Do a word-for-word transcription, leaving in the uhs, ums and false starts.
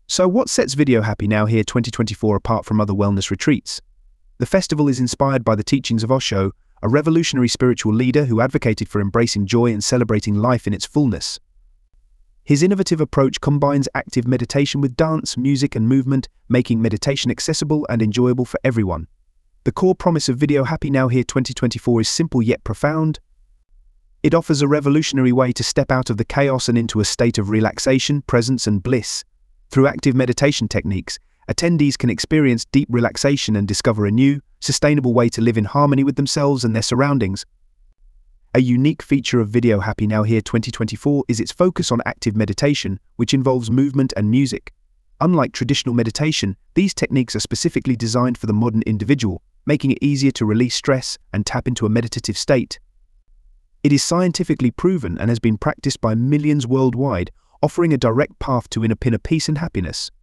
So what sets Video Happy Now Here twenty twenty-four apart from other wellness retreats? The festival is inspired by the teachings of Osho, a revolutionary spiritual leader who advocated for embracing joy and celebrating life in its fullness. His innovative approach combines active meditation with dance, music, and movement, making meditation accessible and enjoyable for everyone. The core promise of Video Happy Now Here twenty twenty-four is simple yet profound. It offers a revolutionary way to step out of the chaos and into a state of relaxation, presence, and bliss. Through active meditation techniques, attendees can experience deep relaxation and discover a new, sustainable way to live in harmony with themselves and their surroundings. A unique feature of Video Happy Now Here twenty twenty-four is its focus on active meditation, which involves movement and music. Unlike traditional meditation, these techniques are specifically designed for the modern individual, making it easier to release stress and tap into a meditative state. It is scientifically proven and has been practiced by millions worldwide, offering a direct path to inner peace and happiness.